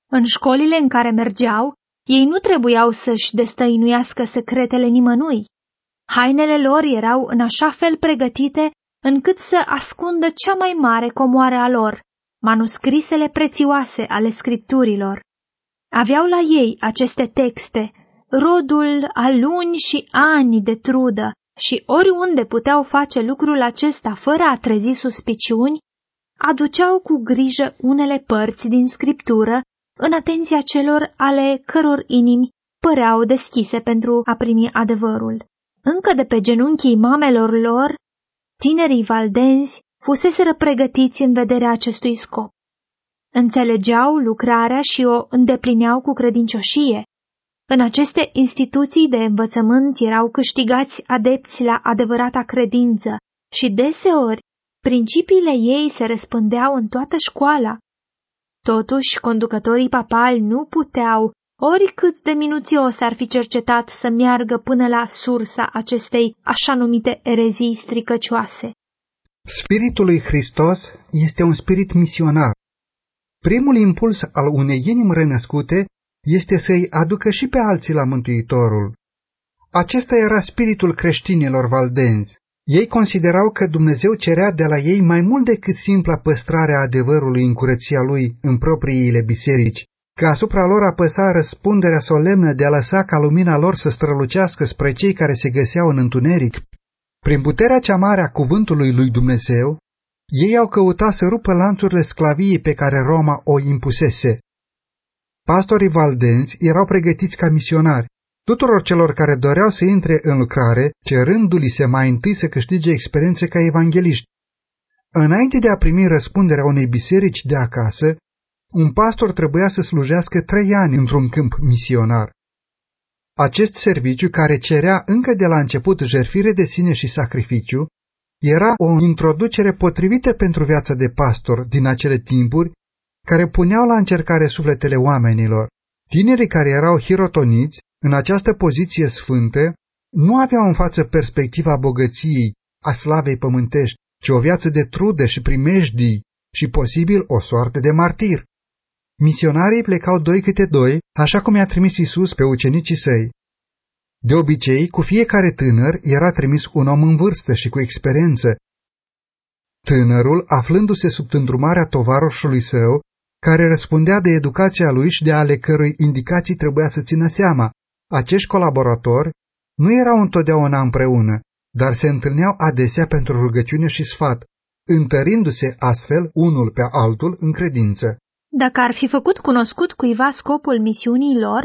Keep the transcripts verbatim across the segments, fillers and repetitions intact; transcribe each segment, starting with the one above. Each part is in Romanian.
În școlile în care mergeau, ei nu trebuiau să-și destăinuiască secretele nimănui. Hainele lor erau în așa fel pregătite încât să ascundă cea mai mare comoară a lor, manuscrisele prețioase ale scripturilor. Aveau la ei aceste texte, rodul a luni și ani de trudă, și oriunde puteau face lucrul acesta fără a trezi suspiciuni, aduceau cu grijă unele părți din scriptură în atenția celor ale căror inimi păreau deschise pentru a primi adevărul. Încă de pe genunchii mamelor lor, tinerii valdenzi fuseseră pregătiți în vederea acestui scop. Înțelegeau lucrarea și o îndeplineau cu credincioșie. În aceste instituții de învățământ erau câștigați adepți la adevărata credință și deseori principiile ei se răspândeau în toată școala. Totuși, conducătorii papali nu puteau, oricât de minuțios ar fi cercetat, să meargă până la sursa acestei așa numite erezii stricăcioase. Spiritul lui Hristos este un spirit misionar. Primul impuls al unei inimi renăscute este să-i aducă și pe alții la Mântuitorul. Acesta era spiritul creștinilor valdenzi. Ei considerau că Dumnezeu cerea de la ei mai mult decât simpla păstrare a adevărului în curăția lui în propriile biserici, că asupra lor apăsa răspunderea solemnă de a lăsa ca lumina lor să strălucească spre cei care se găseau în întuneric. Prin puterea cea mare a cuvântului lui Dumnezeu, ei au căutat să rupă lanțurile sclaviei pe care Roma o impusese. Pastorii valdenzi erau pregătiți ca misionari. Tuturor celor care doreau să intre în lucrare, cerându-li se mai întâi să câștige experiențe ca evangeliști. Înainte de a primi răspunderea unei biserici de acasă, un pastor trebuia să slujească trei ani într-un câmp misionar. Acest serviciu, care cerea încă de la început jertfire de sine și sacrificiu, era o introducere potrivită pentru viața de pastor din acele timpuri, care puneau la încercare sufletele oamenilor. Tinerii care erau hirotoniți în această poziție sfântă nu aveau în față perspectiva bogăției, a slavei pământești, ci o viață de trudă și primejdii și posibil o soartă de martir. Misionarii plecau doi câte doi, așa cum i-a trimis Iisus pe ucenicii săi. De obicei, cu fiecare tânăr era trimis un om în vârstă și cu experiență. Tânărul, aflându-se sub îndrumarea tovarășului său, care răspundea de educația lui și de ale cărui indicații trebuia să țină seama, acești colaboratori nu erau întotdeauna împreună, dar se întâlneau adesea pentru rugăciune și sfat, întărindu-se astfel unul pe altul în credință. Dacă ar fi făcut cunoscut cuiva scopul misiunii lor,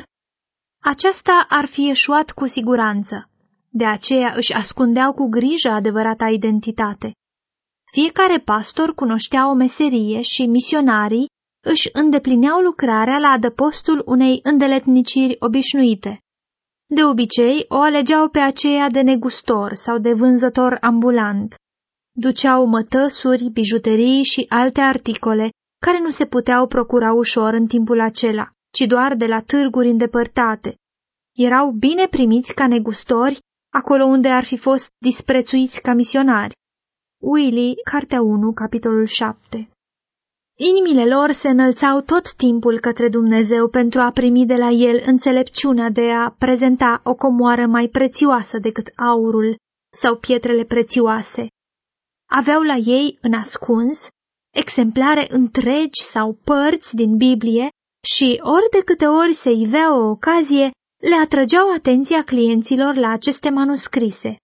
aceasta ar fi eșuat cu siguranță. De aceea își ascundeau cu grijă adevărata identitate. Fiecare pastor cunoștea o meserie și misionarii își îndeplineau lucrarea la adăpostul unei îndeletniciri obișnuite. De obicei, o alegeau pe aceea de negustor sau de vânzător ambulant. Duceau mătăsuri, bijuterii și alte articole care nu se puteau procura ușor în timpul acela, ci doar de la târguri îndepărtate. Erau bine primiți ca negustori acolo unde ar fi fost disprețuiți ca misionari. Willy, Cartea unu, capitolul șapte. Inimile lor se înălțau tot timpul către Dumnezeu pentru a primi de la El înțelepciunea de a prezenta o comoară mai prețioasă decât aurul sau pietrele prețioase. Aveau la ei, în ascuns, exemplare întregi sau părți din Biblie și ori de câte ori se ivea o ocazie, le atrăgeau atenția clienților la aceste manuscrise.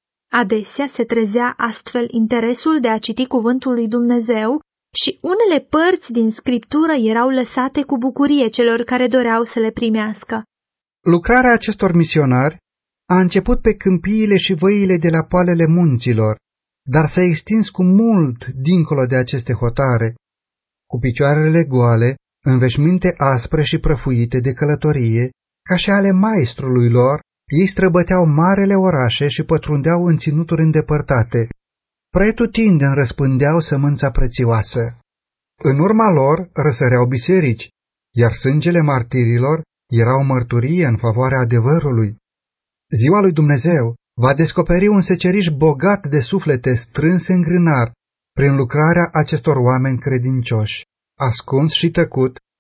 Adesea se trezea astfel interesul de a citi cuvântul lui Dumnezeu și unele părți din scriptură erau lăsate cu bucurie celor care doreau să le primească. Lucrarea acestor misionari a început pe câmpiile și văile de la poalele munților, dar s-a extins cu mult dincolo de aceste hotare. Cu picioarele goale, în veșminte aspre și prăfuite de călătorie, ca și ale maestrului lor, ei străbăteau marele orașe și pătrundeau în ținuturi îndepărtate. Pretutindeni răspândeau sămânța prețioasă. În urma lor răsăreau biserici, iar sângele martirilor era o mărturie în favoarea adevărului. Ziua lui Dumnezeu va descoperi un seceriș bogat de suflete strânse în grânar prin lucrarea acestor oameni credincioși. Ascuns și tăcut,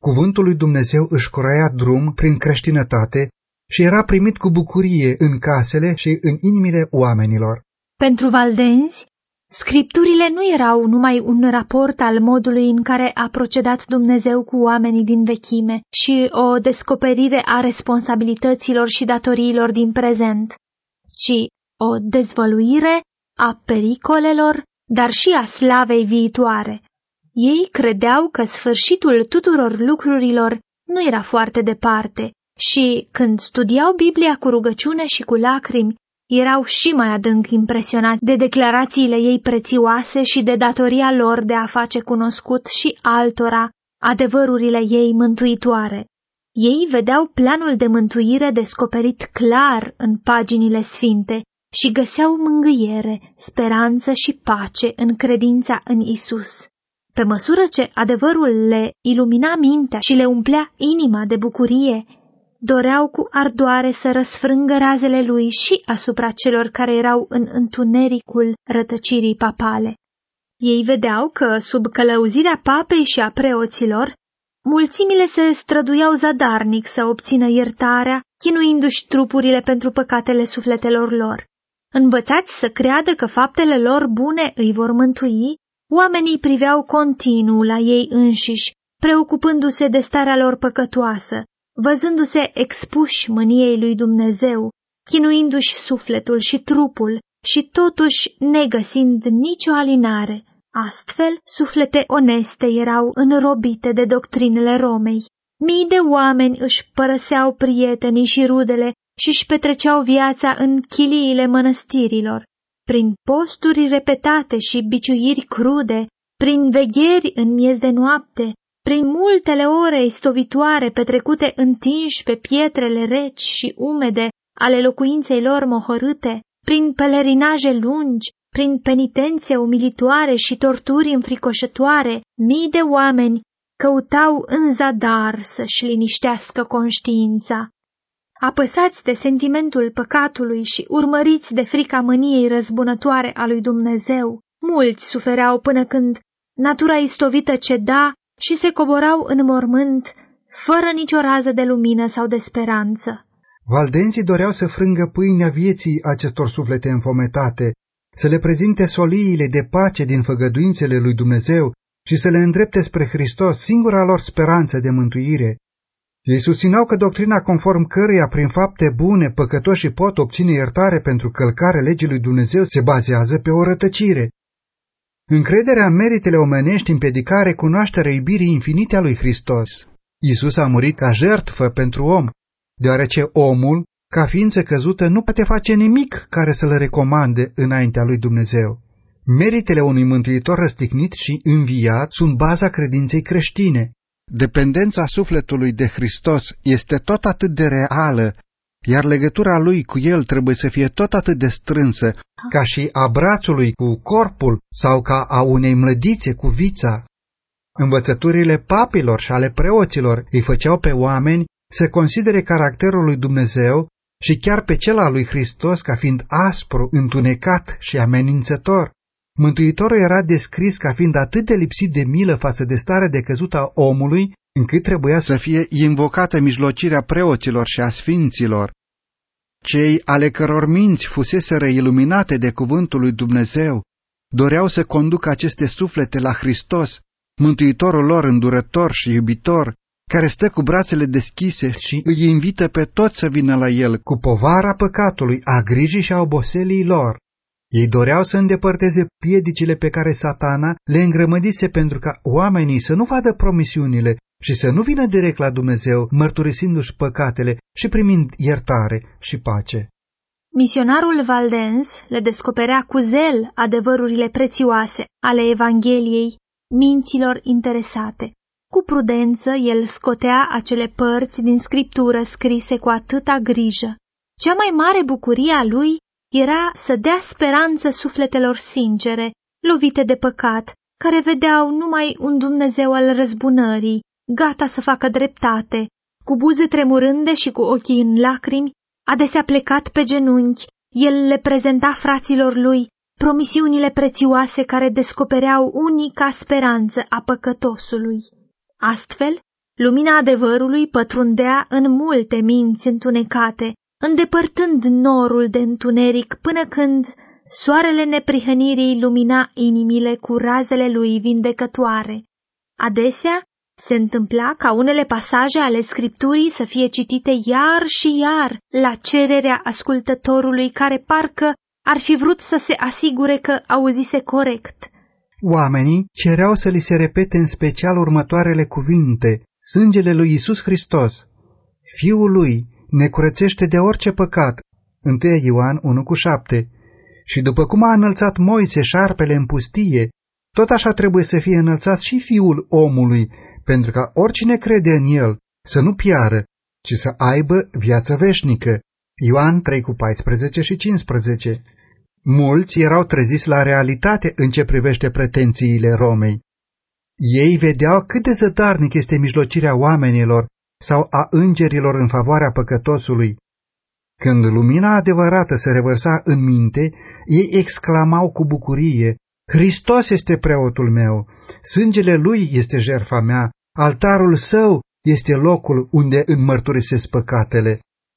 Cuvântul lui Dumnezeu își croia drum prin creștinătate și era primit cu bucurie în casele și în inimile oamenilor. Pentru valdenzi, scripturile nu erau numai un raport al modului în care a procedat Dumnezeu cu oamenii din vechime și o descoperire a responsabilităților și datoriilor din prezent, ci o dezvăluire a pericolelor, dar și a slavei viitoare. Ei credeau că sfârșitul tuturor lucrurilor nu era foarte departe și, când studiau Biblia cu rugăciune și cu lacrimi, erau și mai adânc impresionați de declarațiile ei prețioase și de datoria lor de a face cunoscut și altora adevărurile ei mântuitoare. Ei vedeau planul de mântuire descoperit clar în paginile sfinte și găseau mângâiere, speranță și pace în credința în Isus. Pe măsură ce adevărul le ilumina mintea și le umplea inima de bucurie, doreau cu ardoare să răsfrângă razele lui și asupra celor care erau în întunericul rătăcirii papale. Ei vedeau că, sub călăuzirea papei și a preoților, mulțimile se străduiau zadarnic să obțină iertarea, chinuindu-și trupurile pentru păcatele sufletelor lor. Învățați să creadă că faptele lor bune îi vor mântui, oamenii priveau continuu la ei înșiși, preocupându-se de starea lor păcătoasă, văzându-se expuși mâniei lui Dumnezeu, chinuindu-și sufletul și trupul și totuși negăsind nicio alinare. Astfel, suflete oneste erau înrobite de doctrinele Romei. Mii de oameni își părăseau prietenii și rudele și își petreceau viața în chiliile mănăstirilor. Prin posturi repetate și biciuiri crude, prin vegheri în miez de noapte, prin multele ore istovitoare petrecute întinși pe pietrele reci și umede ale locuinței lor mohorâte, prin pelerinaje lungi, prin penitențe umilitoare și torturi înfricoșătoare, mii de oameni căutau în zadar să-și liniștească conștiința. Apăsați de sentimentul păcatului și urmăriți de frica mâniei răzbunătoare a lui Dumnezeu, mulți sufereau până când natura istovită ceda și se coborau în mormânt, fără nicio rază de lumină sau de speranță. Valdenzii doreau să frângă pâinea vieții acestor suflete înfometate, să le prezinte soliile de pace din făgăduințele lui Dumnezeu și să le îndrepte spre Hristos, singura lor speranță de mântuire. Ei susțineau că doctrina conform căreia prin fapte bune păcătoșii pot obține iertare pentru călcarea legii lui Dumnezeu se bazează pe o rătăcire. Încrederea în meritele omenești împiedica recunoașterea iubirii infinite a lui Hristos. Iisus a murit ca jertfă pentru om, deoarece omul, ca ființă căzută, nu poate face nimic care să-l recomande înaintea lui Dumnezeu. Meritele unui mântuitor răstignit și înviat sunt baza credinței creștine. Dependența sufletului de Hristos este tot atât de reală, iar legătura lui cu el trebuie să fie tot atât de strânsă, ca și a brațului cu corpul sau ca a unei mlădițe cu vița. Învățăturile papilor și ale preoților îi făceau pe oameni să considere caracterul lui Dumnezeu și chiar pe cel al lui Hristos ca fiind aspru, întunecat și amenințător. Mântuitorul era descris ca fiind atât de lipsit de milă față de starea decăzută a omului, încât trebuia să fie invocată mijlocirea preoților și a sfinților. Cei ale căror minți fuseseră iluminate de cuvântul lui Dumnezeu doreau să conducă aceste suflete la Hristos, Mântuitorul lor îndurător și iubitor, care stă cu brațele deschise și îi invită pe toți să vină la el cu povara păcatului, a grijii și a oboselii lor. Ei doreau să îndepărteze piedicile pe care Satana le îngrămădise pentru ca oamenii să nu vadă promisiunile și să nu vină direct la Dumnezeu, mărturisindu-și păcatele și primind iertare și pace. Misionarul Valdens le descoperea cu zel adevărurile prețioase ale Evangheliei minților interesate. Cu prudență, el scotea acele părți din scriptură scrise cu atâta grijă. Cea mai mare bucurie a lui era să dea speranță sufletelor sincere, lovite de păcat, care vedeau numai un Dumnezeu al răzbunării, gata să facă dreptate, cu buze tremurânde și cu ochii în lacrimi, adesea plecat pe genunchi, el le prezenta fraților lui promisiunile prețioase care descopereau unica speranță a păcătosului. Astfel, Lumina adevărului pătrundea în multe minți întunecate, îndepărtând norul de întuneric până când soarele neprihănirii lumina inimile cu razele lui vindecătoare. Adesea se întâmpla ca unele pasaje ale Scripturii să fie citite iar și iar la cererea ascultătorului care parcă ar fi vrut să se asigure că auzise corect. Oamenii cereau să li se repete în special următoarele cuvinte: sângele lui Iisus Hristos, Fiul lui, ne curățește de orice păcat, întâi Ioan unu cu șapte. Și după cum a înălțat Moise șarpele în pustie, tot așa trebuie să fie înălțat și Fiul omului, pentru ca oricine crede în el să nu piară, ci să aibă viață veșnică. Ioan trei cu paisprezece și cincisprezece. Mulți erau treziți la realitate în ce privește pretențiile Romei. Ei vedeau cât de zădarnic este mijlocirea oamenilor sau a îngerilor în favoarea păcătosului. Când lumina adevărată se revărsa în minte, ei exclamau cu bucurie: Hristos este preotul meu, sângele lui este jertfa mea, altarul său este locul unde îmi mărturisesc păcatele.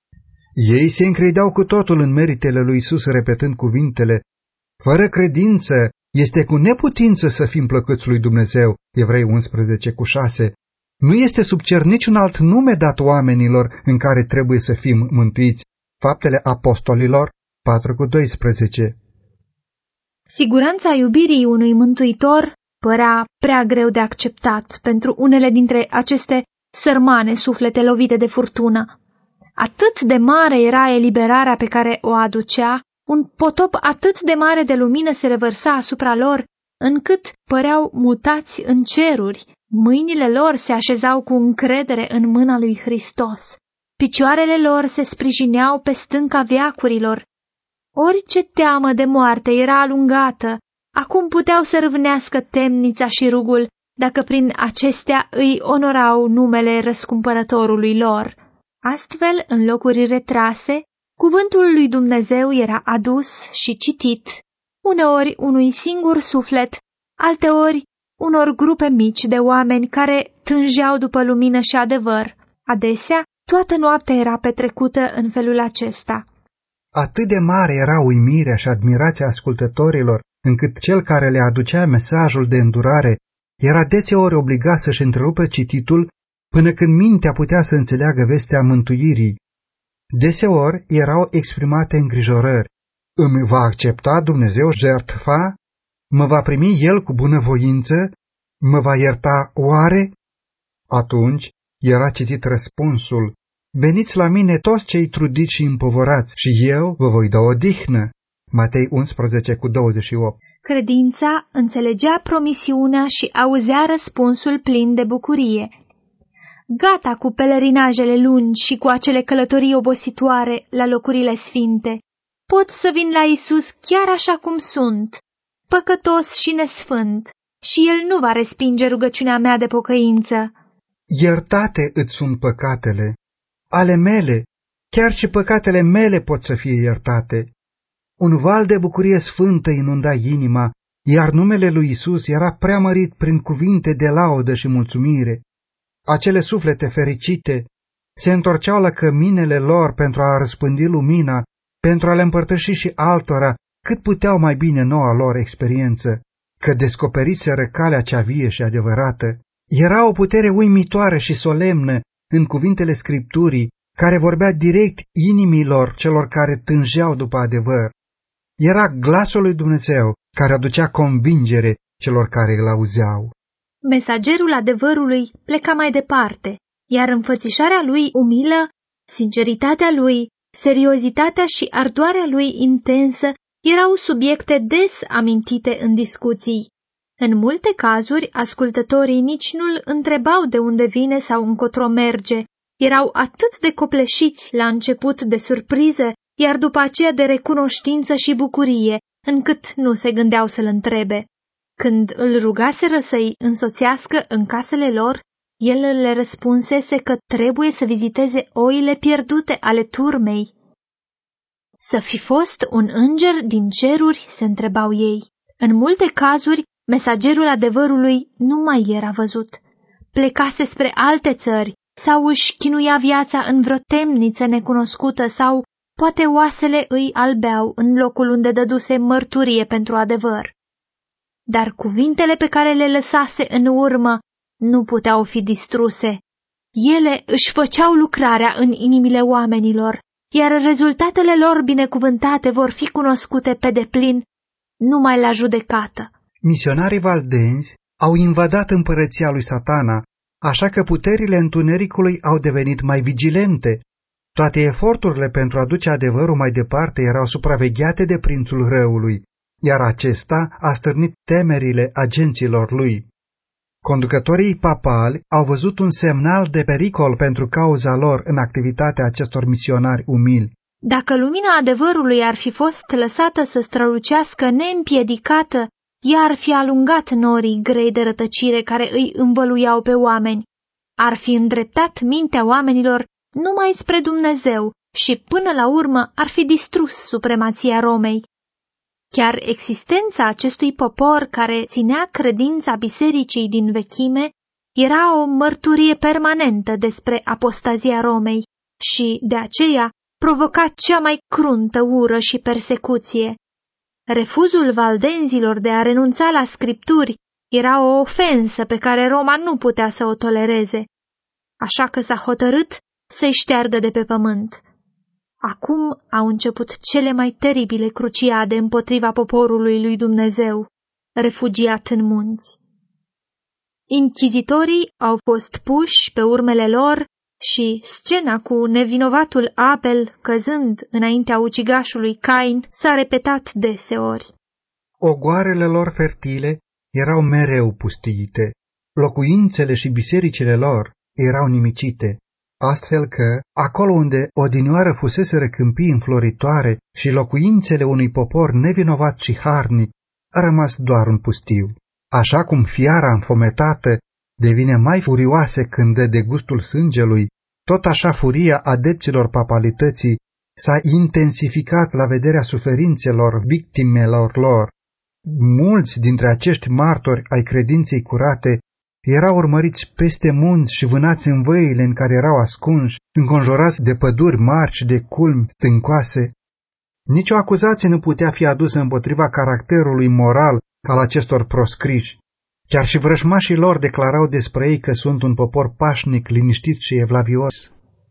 Ei se încredeau cu totul în meritele lui Iisus, repetând cuvintele: fără credință este cu neputință să fim plăcuți lui Dumnezeu, Evrei unsprezece cu șase. Nu este sub cer niciun alt nume dat oamenilor în care trebuie să fim mântuiți, Faptele Apostolilor patru cu doisprezece. Siguranța iubirii unui mântuitor părea prea greu de acceptat pentru unele dintre aceste sărmane suflete lovite de furtună. Atât de mare era eliberarea pe care o aducea, un potop atât de mare de lumină se revărsa asupra lor, încât păreau mutați în ceruri. Mâinile lor se așezau cu încredere în mâna lui Hristos. Picioarele lor se sprijineau pe stânca veacurilor. Orice teamă de moarte era alungată. Acum puteau să râvnească temnița și rugul, dacă prin acestea îi onorau numele răscumpărătorului lor. Astfel, în locuri retrase, cuvântul lui Dumnezeu era adus și citit, uneori unui singur suflet, alteori unor grupe mici de oameni care tângeau după lumină și adevăr. Adesea, toată noaptea era petrecută în felul acesta. Atât de mare era uimirea și admirația ascultătorilor, încât cel care le aducea mesajul de îndurare era deseori obligat să-și întrerupă cititul până când mintea putea să înțeleagă vestea mântuirii. Deseori erau exprimate îngrijorări. Îmi va accepta Dumnezeu jertfa? Mă va primi El cu bunăvoință? Mă va ierta oare? Atunci era citit răspunsul: veniți la mine toți cei trudiți și împovorați și eu vă voi da odihnă. Matei unsprezece cu douăzeci și opt. Credința înțelegea promisiunea și auzea răspunsul plin de bucurie. Gata cu pelerinajele lungi și cu acele călătorii obositoare la locurile sfinte. Pot să vin la Isus chiar așa cum sunt, păcătos și nesfânt, și El nu va respinge rugăciunea mea de pocăință. Iertate îți sunt păcatele, ale mele, chiar și păcatele mele pot să fie iertate. Un val de bucurie sfântă inunda inima, iar numele lui Isus era preamărit prin cuvinte de laudă și mulțumire. Acele suflete fericite se întorceau la căminele lor pentru a răspândi lumina, pentru a le împărtăși și altora cât puteau mai bine noua lor experiență, că descoperiseră calea cea vie și adevărată. Era o putere uimitoare și solemnă în cuvintele Scripturii, care vorbea direct inimilor celor care tânjeau după adevăr. Era glasul lui Dumnezeu care aducea convingere celor care îl auzeau. Mesagerul adevărului pleca mai departe, iar înfățișarea lui umilă, sinceritatea lui, seriozitatea și ardoarea lui intensă erau subiecte des amintite în discuții. În multe cazuri, ascultătorii nici nu-l întrebau de unde vine sau încotro merge, erau atât de copleșiți la început de surpriză, iar după aceea de recunoștință și bucurie, încât nu se gândeau să-l întrebe. Când îl rugaseră să-i însoțească în casele lor, el le răspunsese că trebuie să viziteze oile pierdute ale turmei. Să fi fost un înger din ceruri, se întrebau ei. În multe cazuri, mesagerul adevărului nu mai era văzut. plecase spre alte țări sau își chinuia viața în vreo temniță necunoscută sau poate oasele îi albeau în locul unde dăduse mărturie pentru adevăr. Dar cuvintele pe care le lăsase în urmă nu puteau fi distruse. Ele își făceau lucrarea în inimile oamenilor, iar rezultatele lor binecuvântate vor fi cunoscute pe deplin numai la judecată. Misionarii valdenzi au invadat împărăția lui Satana, așa că puterile întunericului au devenit mai vigilente. Toate eforturile pentru a duce adevărul mai departe erau supravegheate de prințul răului, iar acesta a stârnit temerile agenților lui. Conducătorii papali au văzut un semnal de pericol pentru cauza lor în activitatea acestor misionari umili. Dacă lumina adevărului ar fi fost lăsată să strălucească neîmpiedicată, ea ar fi alungat norii grei de rătăcire care îi învăluiau pe oameni, ar fi îndreptat mintea oamenilor numai spre Dumnezeu și până la urmă ar fi distrus supremația Romei. Chiar existența acestui popor care ținea credința bisericii din vechime era o mărturie permanentă despre apostazia Romei și, de aceea, provoca cea mai cruntă ură și persecuție. Refuzul valdenzilor de a renunța la scripturi era o ofensă pe care Roma nu putea să o tolereze, așa că s-a hotărât să-i șteargă de pe pământ. Acum au început cele mai teribile cruciade împotriva poporului lui Dumnezeu, refugiat în munți. Inchizitorii au fost puși pe urmele lor și scena cu nevinovatul Abel căzând înaintea ucigașului Cain s-a repetat deseori. Ogoarele lor fertile erau mereu pustiite, locuințele și bisericile lor erau nimicite, astfel că, acolo unde odinioară fuseseră câmpii înfloritoare și locuințele unui popor nevinovat și harnic, a rămas doar un pustiu. Așa cum fiara înfometată devine mai furioasă când dă de gustul sângelui, tot așa furia adepților papalității s-a intensificat la vederea suferințelor victimelor lor. Mulți dintre acești martori ai credinței curate erau urmăriți peste munți și vânați în văile în care erau ascunși, înconjurați de păduri mari și de culmi stâncoase. Nici o acuzație nu putea fi adusă împotriva caracterului moral al acestor proscriși. Chiar și vrăjmașii lor declarau despre ei că sunt un popor pașnic, liniștit și evlavios.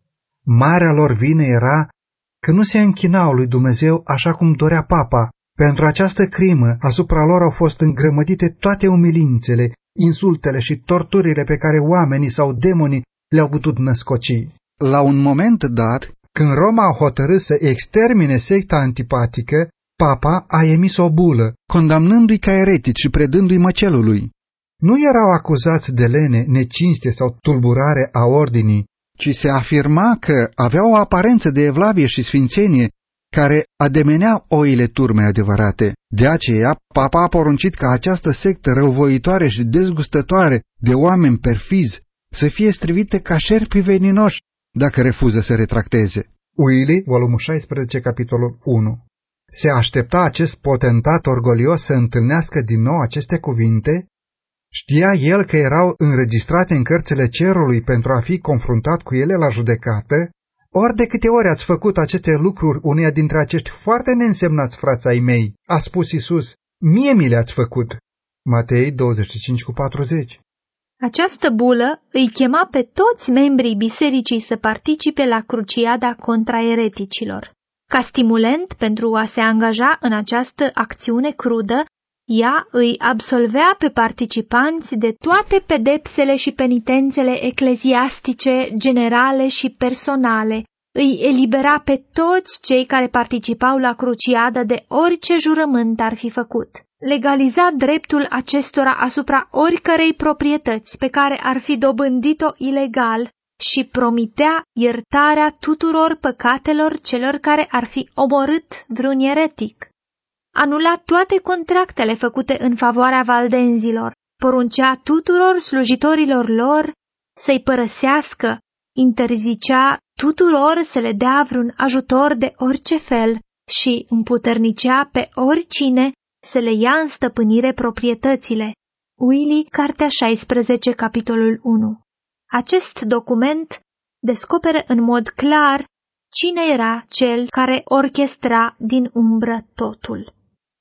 Marea lor vină era că nu se închinau lui Dumnezeu așa cum dorea papa. Pentru această crimă asupra lor au fost îngrămădite toate umilințele, insultele și torturile pe care oamenii sau demonii le-au putut născoci. La un moment dat, când Roma a hotărât să extermine secta antipatică, papa a emis o bulă, condamnându-i ca eretici și predându-i măcelului. Nu erau acuzați de lene, necinste sau tulburare a ordinii, ci se afirma că aveau o aparență de evlavie și sfințenie care ademenea oile turmei adevărate. De aceea, papa a poruncit ca această sectă răuvoitoare și dezgustătoare de oameni perfizi să fie strivite ca șerpi veninoși dacă refuză să retracteze. Willy, volumul șaisprezece, capitolul unu. Se aștepta acest potentat orgolios să întâlnească din nou aceste cuvinte? Știa el că erau înregistrate în cărțile cerului pentru a fi confruntat cu ele la judecată? Ori de câte ori ați făcut aceste lucruri uneia dintre acești foarte neînsemnați frați ai mei, a spus Iisus, mie mi le-ați făcut. Matei douăzeci și cinci cu patruzeci. Această bulă îi chema pe toți membrii bisericii să participe la cruciada contra ereticilor. Ca stimulent pentru a se angaja în această acțiune crudă, ea îi absolvea pe participanți de toate pedepsele și penitențele ecleziastice, generale și personale, îi elibera pe toți cei care participau la cruciadă de orice jurământ ar fi făcut. Legaliza dreptul acestora asupra oricărei proprietăți pe care ar fi dobândit-o ilegal și promitea iertarea tuturor păcatelor celor care ar fi omorât vreun eretic. Anula toate contractele făcute în favoarea valdenzilor, poruncea tuturor slujitorilor lor să-i părăsească, interzicea tuturor să le dea vreun ajutor de orice fel și împuternicea pe oricine să le ia în stăpânire proprietățile. Willy, cartea șaisprezece, capitolul unu. Acest document descoperă în mod clar cine era cel care orchestra din umbră totul.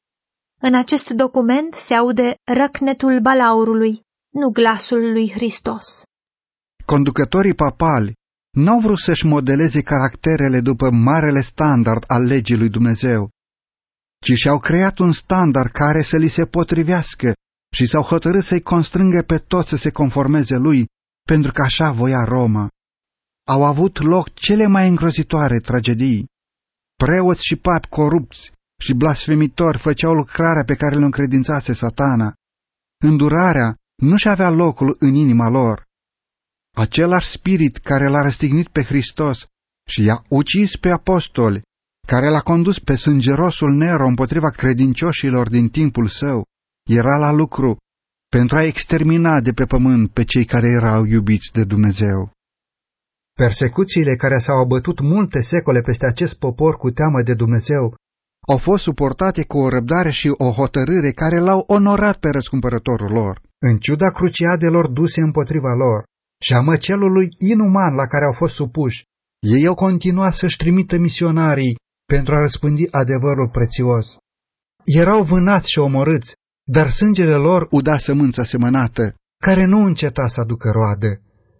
În acest document se aude răcnetul balaurului, nu glasul lui Hristos. Conducătorii papali n-au vrut să-și modeleze caracterele după marele standard al legii lui Dumnezeu, ci și-au creat un standard care să li se potrivească și s-au hotărât să-i constrângă pe toți să se conformeze lui, pentru că așa voia Roma. Au avut loc cele mai îngrozitoare tragedii. Preoți și papi corupți și blasfemitori făceau lucrarea pe care le încredințase Satana. Îndurarea nu-și avea locul în inima lor. Același spirit care l-a răstignit pe Hristos și i-a ucis pe apostoli, care l-a condus pe sângerosul Nero împotriva credincioșilor din timpul său, era la lucru pentru a extermina de pe pământ pe cei care erau iubiți de Dumnezeu. Persecuțiile care s-au abătut multe secole peste acest popor cu teamă de Dumnezeu au fost suportate cu o răbdare și o hotărâre care l-au onorat pe răscumpărătorul lor, în ciuda cruciadelor duse împotriva lor și a măcelului inuman la care au fost supuși. Ei au continuat să-și trimită misionarii pentru a răspândi adevărul prețios. Erau vânați și omorâți, dar sângele lor uda sămânța semănată, care nu înceta să aducă roadă.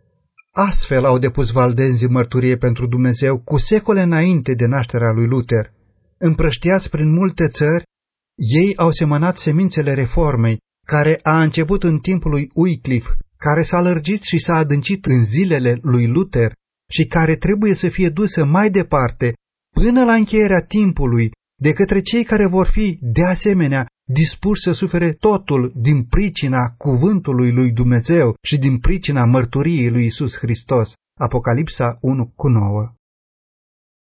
Astfel au depus valdenzii mărturie pentru Dumnezeu cu secole înainte de nașterea lui Luther. Împrăștiați prin multe țări, ei au semănat semințele reformei, care a început în timpul lui Wycliffe, care s-a lărgit și s-a adâncit în zilele lui Luther și care trebuie să fie dusă mai departe până la încheierea timpului de către cei care vor fi, de asemenea, dispuși să sufere totul din pricina cuvântului lui Dumnezeu și din pricina mărturiei lui Iisus Hristos. Apocalipsa unu cu nouă.